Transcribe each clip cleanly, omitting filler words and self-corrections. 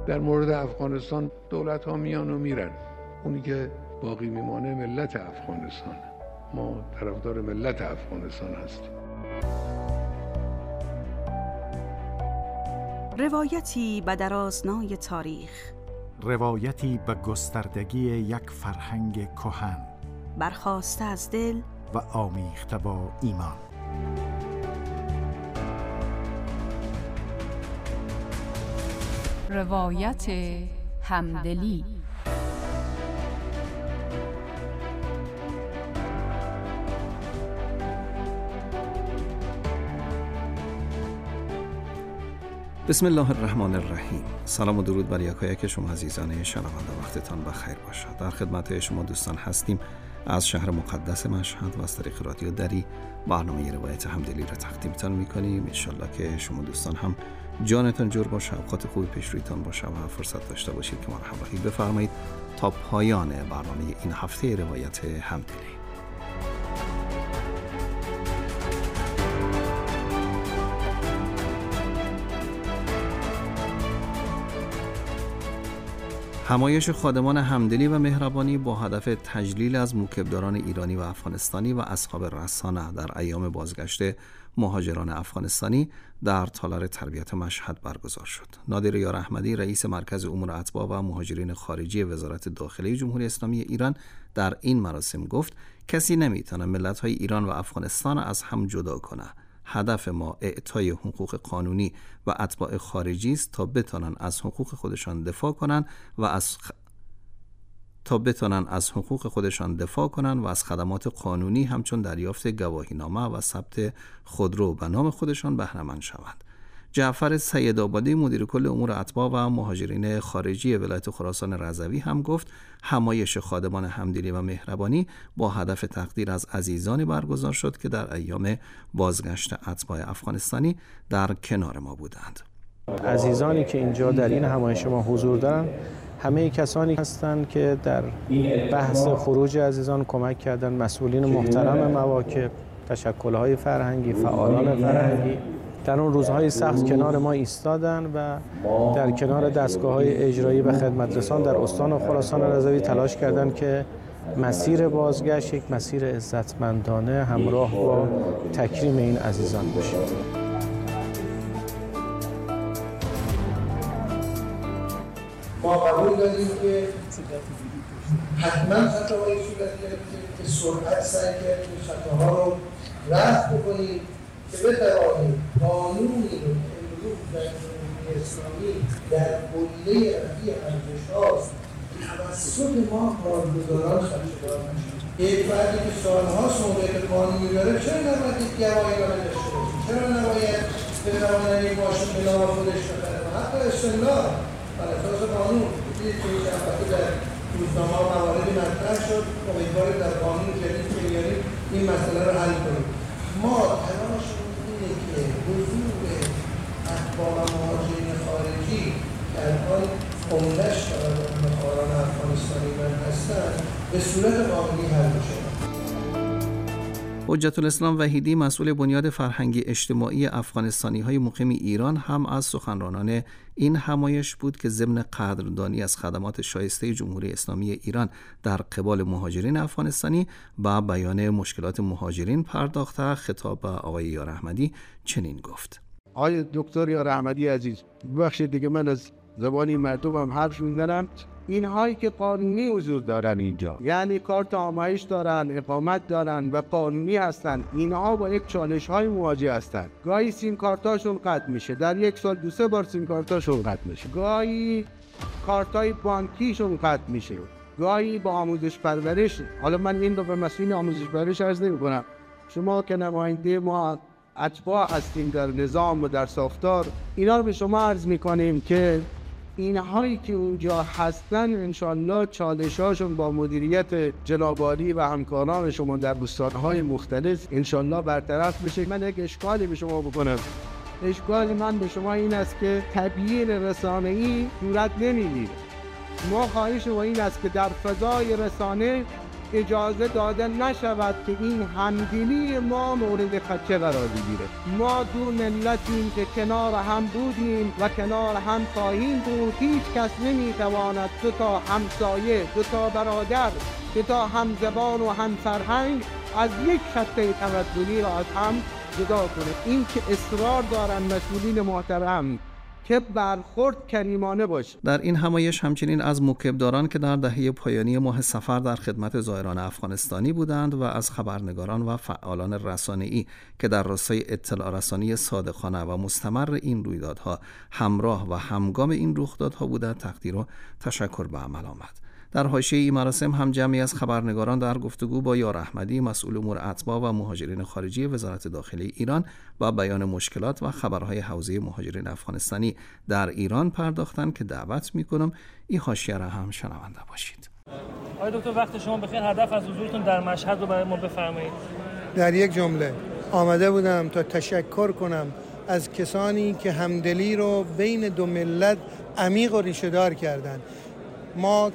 در مورد افغانستان دولت ها میان و میرن، اونی که باقی میمانه ملت افغانستان. ما طرفدار ملت افغانستان هستیم. روایتی به درازنای تاریخ، روایتی به گستردگی یک فرهنگ کهن، برخاسته از دل و آمیخته با ایمان. روایت همدلی. بسم الله الرحمن الرحیم. سلام و درود بر یکایک شما عزیزان شنونده، وقتتان بخیر باشد. در خدمت شما دوستان هستیم از شهر مقدس مشهد و از طریق رادیو دری برنامه روایت همدلی را تقدیمتان میکنیم. انشالله که شما دوستان هم جانتان جور باشه، اوقات خوبی پیش رویتان باشه و فرصت داشته باشید که ما را همراهی بفرمایید تا پایان برنامه این هفته روایت همدلی. همایش خادمان همدلی و مهربانی با هدف تجلیل از موکبداران ایرانی و افغانستانی و اصحاب رسانه در ایام بازگشت مهاجران افغانستانی در تالار تربیت مشهد برگزار شد. نادر یار احمدی، رئیس مرکز امور اتباع و مهاجرین خارجی وزارت داخلی جمهوری اسلامی ایران، در این مراسم گفت کسی نمیتونه ملت‌های ایران و افغانستان از هم جدا کنه. هدف ما اعطای حقوق قانونی و اتباع خارجی است تا بتونن از حقوق خودشان دفاع کنن و از خدمات قانونی همچون دریافت گواهینامه و ثبت خودرو به نام خودشان بهره مند شوند. جعفر سیدآبادی، مدیر کل امور اتباع و مهاجرین خارجی ولایت خراسان رضوی هم گفت همایش خادمان همدلی و مهربانی با هدف تقدیر از عزیزانی برگزار شد که در ایام بازگشت اتباع افغانستانی در کنار ما بودند. عزیزانی که اینجا در این همایش ما حضور دارند همه کسانی هستند که در بحث خروج عزیزان کمک کردند. مسئولین محترم مواکب، تشکل‌های فرهنگی، فعالان فرهنگی در اون روزهای سخت کنار ما ایستادن و در کنار دستگاه‌های اجرایی و خدمترسان در استان خراسان رضوی تلاش کردند که مسیر بازگشت یک مسیر عزتمندانه همراه با تکریم این عزیزان باشه. ما قبول داریم که حتما خطاهای صورت گرفتیم که سرعت سعی کردیم خطاها رو رفع بکنیم که بتوانیم قانونی رو که امروز در جمهوری اسلامی در قله رفیع ارزش‌هاست توسط ما کارگزاران خدشه‌دار نشد. یک فردی که سال‌هاست موقعیت قانونی داره چرا نباید یک گواهینامه داشته باشه؟ چرا نباید بتواند یک ماشین به نام خودش بخره و حتی اصطلاح بر اساس قانون؟ دیدید که این البته در روزنامه‌ها مواردی مطرح شد، امیدواریم در قانون جدید که میاریم این مسئله رو حل کنیم. ما تلاشمون اینه که حضور اتباع و مهاجرین خارجی که الان عمده‌اش مهاجران افغانستانی من هستن به صورت قانونی حل بشه. حجت الاسلام وحیدی، مسئول بنیاد فرهنگی اجتماعی افغانستانی‌های مقیم ایران، هم از سخنرانان این همایش بود که ضمن قدردانی از خدمات شایسته جمهوری اسلامی ایران در قبال مهاجرین افغانستانی با بیان مشکلات مهاجرین پرداخته. خطاب به آقای یار احمدی چنین گفت: آقای دکتر یار احمدی عزیز، ببخشید دیگه من از زبانی مردمم حرف میزنم. اینهایی که قانونی حضور دارن اینجا، یعنی کارت آمایش دارن، اقامت دارن و قانونی هستن، اینها با یک چالش های مواجه هستن. گاهی سیم کارتاشون قطع میشه، در یک سال 2-3 بار سیم کارتاشون قطع میشه، گاهی کارتای بانکیشون قطع میشه، گاهی با آموزش پرورش. حالا من این رو به مسئول آموزش پرورش عرض نمی‌کنم، شما که نماینده ما اتباع هستیم در نظام و در ساختار، اینا رو به شما عرض می‌کنیم که اینهایی که اونجا هستن انشالله چالشاشون با مدیریت جناب عالی و همکاران شما در بستانهای مختلف انشالله برطرف بشه. من یک اشکالی به شما بکنم. اشکال من به شما این است که تبیین رسانه‌ای صورت نمی‌گیره. ما خواهش ما این است که در فضای رسانه اجازه داده نشود که این همدلی ما مورد خدشه قرار بگیره. ما دو ملتیم که کنار هم بودیم و کنار هم خواهیم بود. هیچ کس نمیتواند دو تا همسایه، دو تا برادر، دو تا همزبان و هم فرهنگ از یک خطه تمدنی را از هم جدا کنه. این که اصرار دارن مسئولین محترم که برخورد کریمانه باشه. در این همایش همچنین از موکبداران که در دهه پایانی ماه صفر در خدمت زائران افغانستانی بودند و از خبرنگاران و فعالان رسانه‌ای که در راستای اطلاع رسانی صادقانه و مستمر این رویدادها همراه و همگام این رخدادها بودند تقدیر و تشکر به عمل آمد. در حاشیه این مراسم هم جمعی از خبرنگاران در گفتگو با یار احمدی مسئول امور اتباع و مهاجرین خارجی وزارت داخلی ایران و بیان مشکلات و خبرهای حوزه مهاجرین افغانستانی در ایران پرداختند که دعوت می‌کنم این حاشیه را هم شنونده باشید. آقای دکتر وقت شما بخیر. هدف از حضورتون در مشهد رو برای ما بفرمایید. در یک جمله آمده بودم تا تشکر کنم از کسانی که همدلی رو بین دو ملت عمیق و ریشه‌دار کردند. ما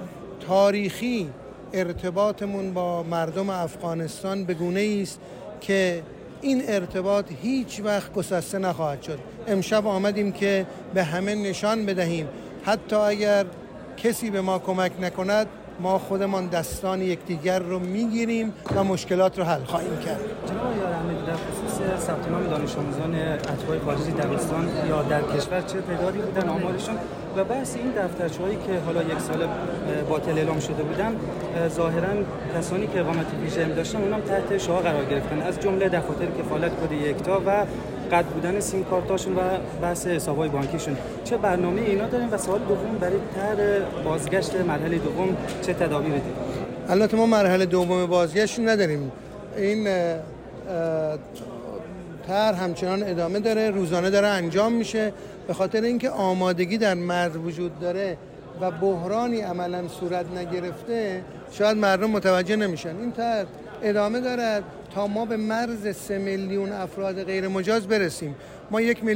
تاریخی ارتباطمون با مردم افغانستان به گونه‌ای است که این ارتباط هیچ وقت گسسته نخواهد شد. امشب آمدیم که به همه نشان بدهیم حتی اگر کسی به ما کمک نکند ما خودمان دستان یکدیگر رو میگیریم و مشکلات رو حل خواهیم کرد. جناب یار احمدی، در خصوص ثبت نام دانش آموزان اتباع خارجی در استان یا در کشور چه تعدادی بودن آمارشون و بحث این دفترچه‌هایی که حالا یک سال باطل اعلام شده بودن ظاهراً کسانی که اقامت ویژه داشتن اونم تحت شعار قرار گرفتن، از جمله دفاتر کفالت کد یکتا و قطع بودن سیم کارتاشون و بحث حساب‌های بانکیشون. چه برنامه اینا دارین و سوال دوم برای طرح بازگشت مرحله دوم چه تدابیری دارید؟ البته ما مرحله دوم بازگشت نداریم. این طرح همچنان ادامه داره، روزانه داره انجام میشه، به خاطر اینکه آمادگی در مرز وجود داره و بحرانی عملاً صورت نگرفته شاید مردم متوجه نمیشن. این طرح ادامه دارد تا ما به مرز 3 میلیون افراد غیر مجاز برسیم. ما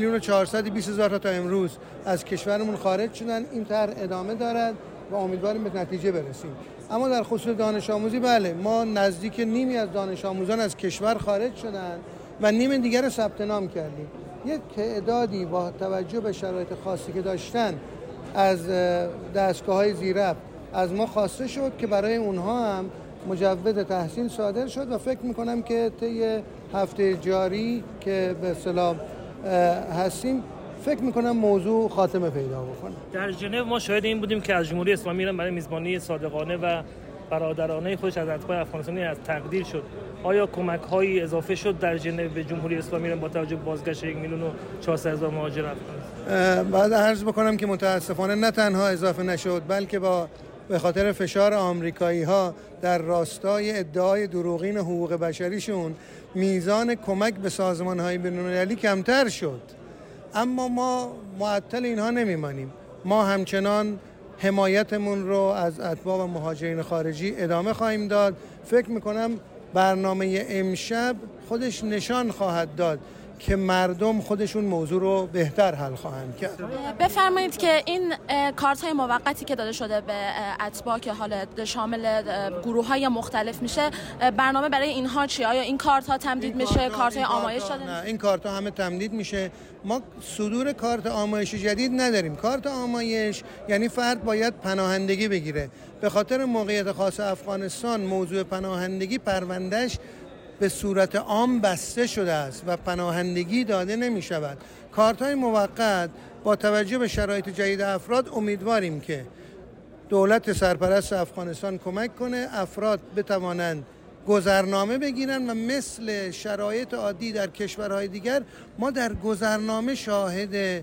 1,420,000 تا امروز از کشورمون خارج شدن. این طرح ادامه دارد و امیدواریم به نتیجه برسیم. اما در خصوص دانش آموزی بله، ما نزدیک نیمی از دانش آموزان از کشور خارج شدن و نیم دیگر رو ثبت نام کردیم. یک تعدادی با توجه به شرایط خاصی که داشتن از دستگاه‌های زیرربط از ما خواسته شد که برای اونها هم مجوز تحصیل صادر شد و فکر میکنم که طی هفته جاری که به اصطلاح هستیم فکر میکنم موضوع خاتمه پیدا بکنه. در ژنو ما شاهد این بودیم که از جمهوری اسلامی ایران برای میزبانی صادقانه و برادرانه خودش از اتباع افغانستانی از تقدیر شد. آیا کمک‌هایی اضافه شد در ژنو به جمهوری اسلامی ایران با توجه به بازگشت 1,400,000 مهاجر افغان؟ بعد عرض بکنم که متاسفانه نه تنها اضافه نشد بلکه به خاطر فشار آمریکایی‌ها در راستای ادعای دروغین حقوق بشریشون میزان کمک به سازمان‌های بین‌المللی کمتر شد. اما ما معطل اینها نمیمانیم. ما همچنان حمایتمون رو از اتباع و مهاجرین خارجی ادامه خواهیم داد. فکر میکنم برنامه امشب خودش نشان خواهد داد که مردم خودشون موضوع رو بهتر حل خواهند کرد. بفرمایید که این کارت‌های موقتی که داده شده به اتباع که حالا شامل گروه‌های مختلف میشه، برنامه برای اینها چیه؟ آیا این کارت‌ها تمدید میشه؟ کارت‌های آمایش داده میشه؟ نه، این کارت‌ها همه تمدید میشه. ما صدور کارت آمایش جدید نداریم. کارت آمایش یعنی فرد باید پناهندگی بگیره. به خاطر موقعیت خاص افغانستان موضوع پناهندگی پروندهش به صورت عام بسته شده است و پناهندگی داده نمی شود. کارت‌های موقت با توجه به شرایط جدید افراد امیدواریم که دولت سرپرست افغانستان کمک کنه افراد بتوانند گذرنامه بگیرن و مثل شرایط عادی در کشورهای دیگر ما در گذرنامه شاهد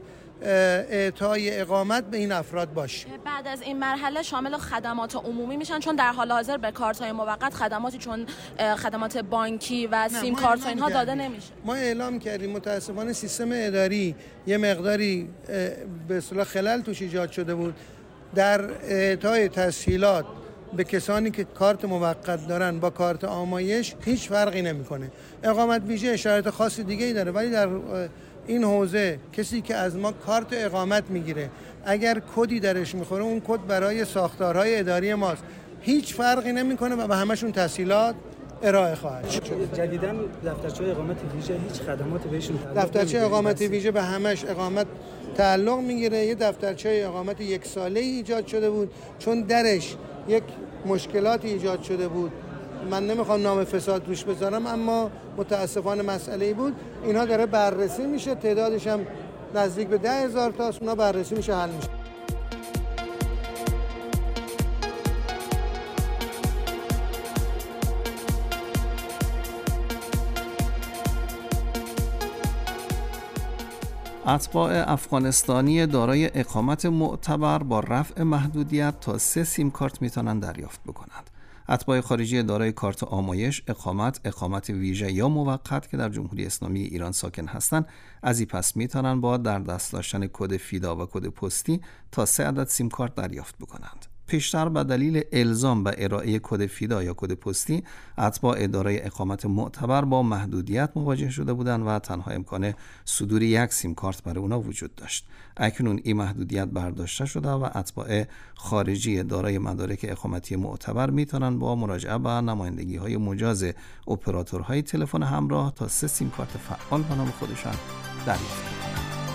اعطای اقامت به این افراد باشیم. بعد از این مرحله شامل خدمات عمومی میشن، چون در حال حاضر به کارت‌های موقت خدماتی چون خدمات بانکی و سیم کارت و اینها داده نمیشه. ما اعلام کردیم متاسفانه سیستم اداری یه مقداری به اصطلاح خلل توش ایجاد شده بود در اعطای تسهیلات به کسانی که کارت موقت دارن با کارت آمایش هیچ فرقی نمیکنه. اقامت ویژه شرایط خاص دیگه ای داره، ولی در این حوزه کسی که از ما کارت اقامت میگیره اگر کدی درش میخوره اون کد برای ساختارهای اداری ماست. هیچ فرقی نمیکنه و به همشون تسهیلات ارائه خواهد شد. جدیداً دفترچه اقامت ویژه هیچ خدماتی بهشون تعلق دفترچه اقامت ویژه به همش اقامت تعلق میگیره. یه دفترچه اقامت 1 ساله‌ای ایجاد شده بود چون درش یک مشکلاتی ایجاد شده بود. من نمیخوام نام فساد روش بذارم، اما متاسفانه مسئله‌ای بود. اینها داره بررسی میشه، تعدادش هم نزدیک به 10,000 تاست. اونا بررسی میشه، حل میشه. اتباع افغانستانی دارای اقامت معتبر با رفع محدودیت تا 3 سیم کارت میتونن دریافت بکنند. اتباع خارجی دارای کارت آمایش، اقامت ویژه یا موقت که در جمهوری اسلامی ایران ساکن هستند، از این پس میتونن با در دست داشتن کد فیدا و کد پستی تا 3 عدد سیم کارت دریافت بکنند. پیشتر به دلیل الزام به ارائه کد فیدا یا کد پستی، اتباع دارای اقامت معتبر با محدودیت مواجه شده بودند و تنها امکان صدور 1 سیم کارت برای اونا وجود داشت. اکنون این محدودیت برداشته شده و اتباع خارجی دارای مدارک اقامتی معتبر میتونن با مراجعه به نمایندگی‌های مجاز اپراتورهای تلفن همراه تا 3 سیم کارت فعال به نام خودشان دریافت کنند.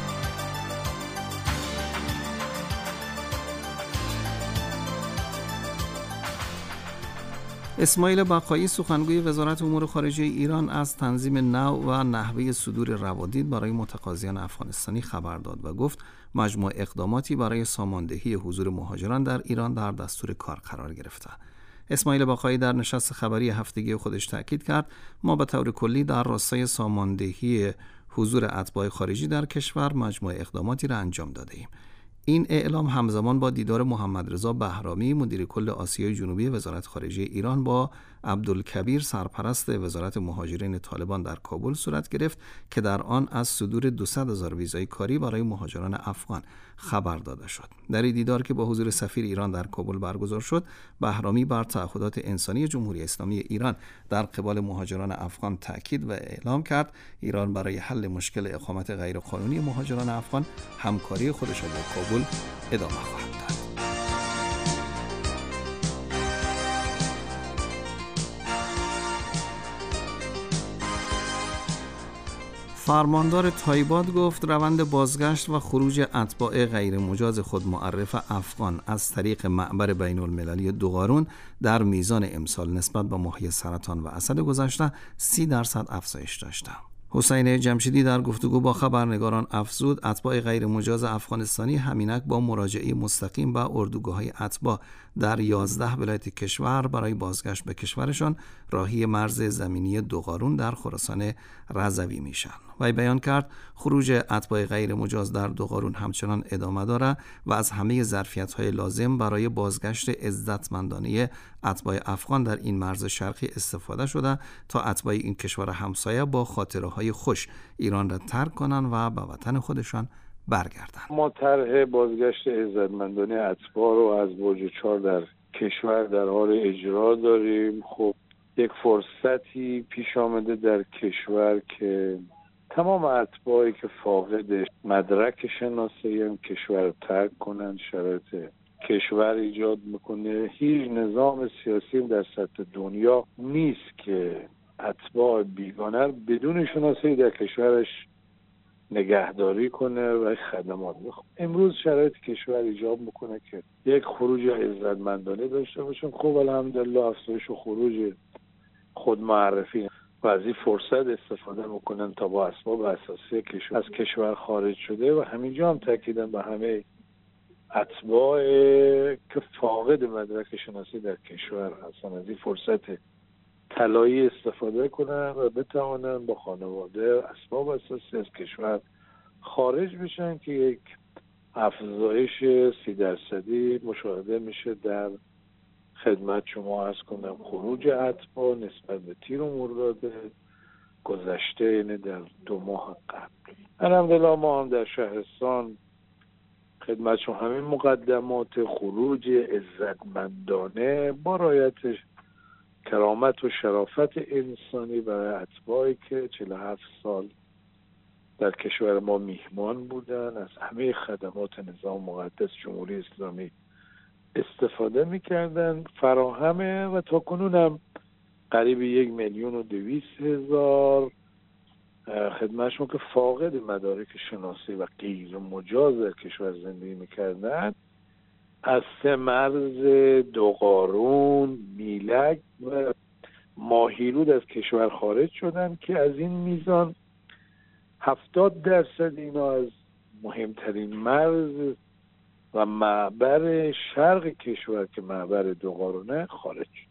اسماعیل بقایی سخنگوی وزارت امور خارجه ایران از تنظیم نوع و نحوه صدور روادید برای متقاضیان افغانستانی خبر داد و گفت مجموع اقداماتی برای ساماندهی حضور مهاجران در ایران در دستور کار قرار گرفته. اسماعیل بقایی در نشست خبری هفتگی خودش تاکید کرد ما به طور کلی در راستای ساماندهی حضور اتباع خارجی در کشور مجموع اقداماتی را انجام داده ایم. این اعلام همزمان با دیدار محمد رضا بهرامی مدیر کل آسیای جنوبی وزارت خارجه ایران با عبدالکبیر سرپرست وزارت مهاجرین طالبان در کابل صورت گرفت که در آن از صدور 200,000 ویزای کاری برای مهاجران افغان خبر داده شد. در این دیدار که با حضور سفیر ایران در کابل برگزار شد، بهرامی بر تعهدات انسانی جمهوری اسلامی ایران در قبال مهاجران افغان تاکید و اعلام کرد ایران برای حل مشکل اقامت غیرقانونی مهاجران افغان همکاری خودش را با کابل ادامه خواهد داد. فرماندار تایباد گفت روند بازگشت و خروج اتباع غیر مجاز خود معرف افغان از طریق معبر بین المللی دوغارون در میزان امسال نسبت به ماهی سرطان و اسد گذشته 30% افزایش داشته. حسین جمشیدی در گفتگو با خبرنگاران افزود اتباع غیر مجاز افغانستانی همینک با مراجعه مستقیم به اردوگاه‌های اتباع در 11 ولایت کشور برای بازگشت به کشورشان راهی مرز زمینی دوغارون در خراسان رضوی میشن. وی بیان کرد خروج اتباع غیر مجاز در دوغارون همچنان ادامه داره و از همه ظرفیت‌های لازم برای بازگشت عزتمندانه اتباع افغان در این مرز شرقی استفاده شده تا اتباع این کشور همسایه با خاطره‌های خوش ایران را ترک کنند و به وطن خودشان برگردند. ما طرح بازگشت عزتمندانه اتباع رو از برج 4 در کشور در حال اجرا داریم. خب یک فرصتی پیش آمده در کشور که تمام اتباعی که فاقد مدرک شناسایی هم کشور رو ترک کنن، شرایط کشور ایجاد میکنه. هیچ نظام سیاسی در سطح دنیا نیست که اتباع بیگانه بدون شناسایی در کشورش نگهداری کنه و خدمات بخواه. امروز شرایط کشور ایجاب میکنه که یک خروج عزتمندانه داشته باشیم. خب الحمدلله افزایش و خروج خود معرفی و از این فرصت استفاده میکنن تا با اسباب اساسی از کشور خارج شده و همینجا هم تاکیدن به همه اتباع که فاقد مدرک شناسی در کشور هستن از این فرصت طلایی استفاده کنن و بتوانن با خانواده اسباب اساسی از کشور خارج بشن که یک افزایش 30% مشاهده میشه در خدمت شما عرض کنم. خروج اتباع نسبت به تیر و مرداد گذشته، یعنی در 2 ماه قبل. الحمدلله ما هم در شهرستان خدمت شما همین مقدمات خروج عزتمندانه با رعایت کرامت و شرافت انسانی برای اتباعی که 47 سال در کشور ما میهمان بودن، از همه خدمات نظام مقدس جمهوری اسلامی استفاده میکردن فراهمه و تا کنون هم قریب 1,200,000 خدمتشون که فاقد مدارک شناسی و غیر مجاز در کشور زندگی میکردن از 3 مرز، 2 قارون، میلک و ماهیرود از کشور خارج شدن که از این میزان 70% اینا از مهمترین مرز و معبر شرق کشور که معبر 2 قارونه خارج شد.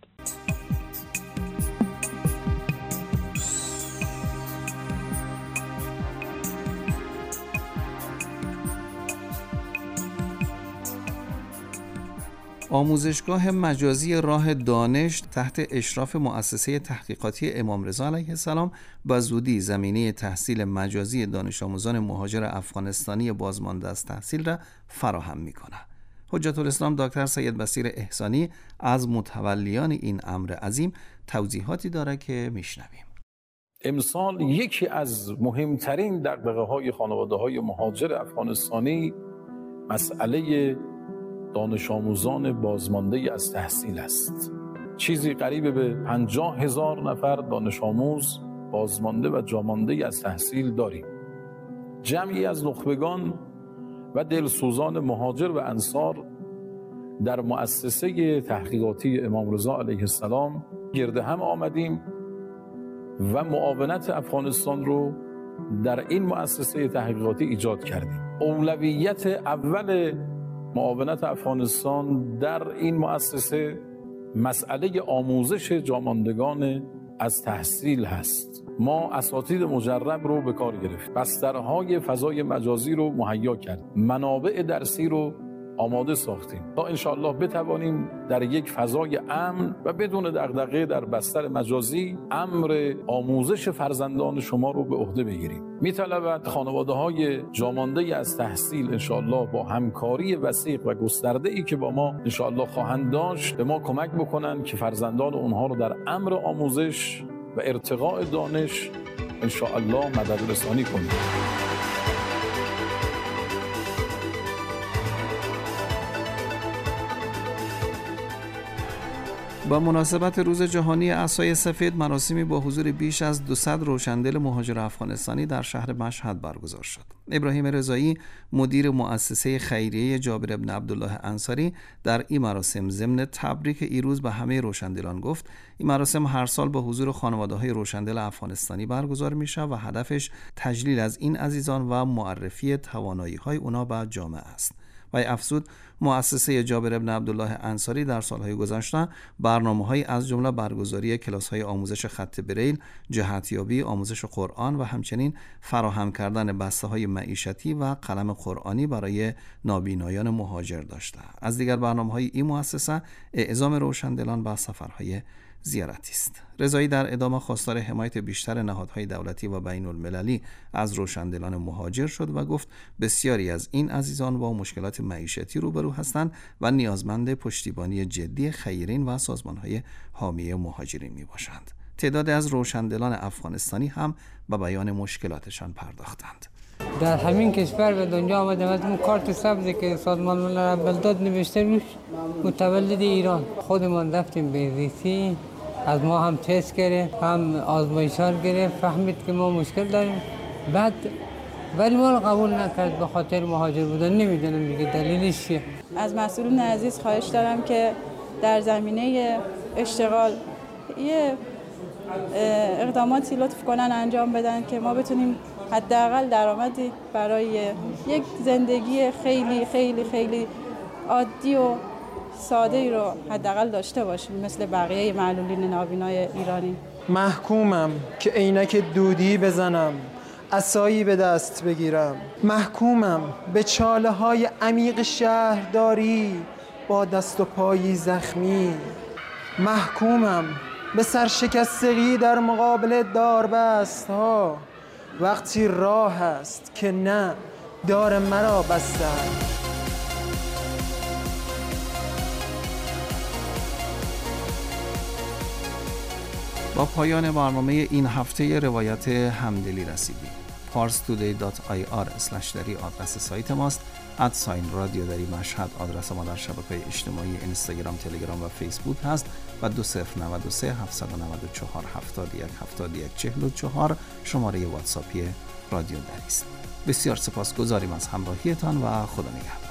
آموزشگاه مجازی راه دانش تحت اشراف مؤسسه تحقیقاتی امام رضا علیه السلام به زودی زمینه تحصیل مجازی دانش آموزان مهاجر افغانستانی بازمانده از تحصیل را فراهم می‌کند. حجت الاسلام دکتر سید بصیر احسانی از متولیان این امر عظیم توضیحاتی دارد که میشنویم. امسال یکی از مهمترین دغدغه‌های خانواده‌های مهاجر افغانستانی مسئله دانش آموزان بازمانده از تحصیل است. چیزی قریب به 50,000 نفر دانش آموز بازمانده و جامانده از تحصیل داریم. جمعی از نخبگان و دلسوزان مهاجر و انصار در مؤسسه تحقیقاتی امام رضا علیه السلام گرد هم آمدیم و معاونت افغانستان رو در این مؤسسه تحقیقاتی ایجاد کردیم. اولویت اول معاونت افغانستان در این مؤسسه مسئله آموزش جاماندگان از تحصیل هست. ما اساتید مجرب رو به کار گرفتیم، بسترهای فضای مجازی رو مهیا کردیم، منابع درسی رو آماده ساختیم تا انشاءالله بتوانیم در یک فضای امن و بدون دغدغه در بستر مجازی امر آموزش فرزندان شما رو به عهده بگیریم. می‌طلبد خانواده‌های جامانده از تحصیل انشاءالله با همکاری وثیق و گسترده‌ای که با ما انشاءالله خواهند داشت به ما کمک بکنن که فرزندان اونها رو در امر آموزش و ارتقاء دانش انشاءالله مدد رسانی کنیم. با مناسبت روز جهانی عصای سفید مراسمی با حضور بیش از 200 روشندل مهاجر افغانستانی در شهر مشهد برگزار شد. ابراهیم رضایی مدیر مؤسسه خیریه جابر بن عبدالله انصاری در این مراسم ضمن تبریک این روز به همه روشندلان گفت این مراسم هر سال با حضور خانواده‌های روشندل افغانستانی برگزار میشه و هدفش تجلیل از این عزیزان و معرفی توانایی‌های اونا به جامعه است. و افزود مؤسسه جابر بن عبدالله انصاری در سالهای گذشته برنامه‌های از جمله برگزاری کلاس‌های آموزش خط بریل، جهتیابی، آموزش قرآن و همچنین فراهم کردن بسته‌های معیشتی و قلم قرآنی برای نابینایان مهاجر داشته. از دیگر برنامه‌های این مؤسسه اعزام روشندلان به سفرهای زیارتی است. رضایی در ادامه خواستار حمایت بیشتر نهادهای دولتی و بین المللی از روشندلان مهاجر شد و گفت بسیاری از این عزیزان با مشکلات معیشتی روبرو هستند و نیازمند پشتیبانی جدی خیرین و سازمانهای حامی مهاجرین می باشند. تعداد از روشندلان افغانستانی هم به بیان مشکلاتشان پرداختند. در همین کشور به دنیا آمدم از اون کارت سبزی که سازمان ملل اول داد نوشته روش متولد ایران. خودمان رفتیم به ریسی، از ما هم تست گرفت، هم آزمایشات گرفت، فهمید که ما مشکل داریم، بعد ولی ما رو قبول نکرد به خاطر مهاجر بودن. نمیدونم دیگه دلیلش چیه. از مسئولین عزیز خواهش دارم که در زمینه اشتغال یه اقداماتی لطف کنن انجام بدن که ما بتونیم حداقل درآمدی برای یک زندگی خیلی خیلی خیلی عادی و ساده ای رو حداقل داشته باشیم مثل بقیه معلولین نابینای ایرانی. محکومم که عینک دودی بزنم، عصایی به دست بگیرم. محکومم به چاله های عمیق شهرداری با دست و پایی زخمی. محکومم به سرشکستگی در مقابل داربست ها وقتی راه است که نه دار مرا بستن. با پایان برنامه این هفته روایت همدلی رسیدیم. parstoday.ir/dari آدرس سایت ماست رادیو دری مشهد آدرس ما در شبکه‌های اجتماعی اینستاگرام، تلگرام و فیسبوک هست و 2093 794 71 71 44 شماره واتساپی رادیو دری است. بسیار سپاسگزاریم از همراهیتان و خدا نگهدار.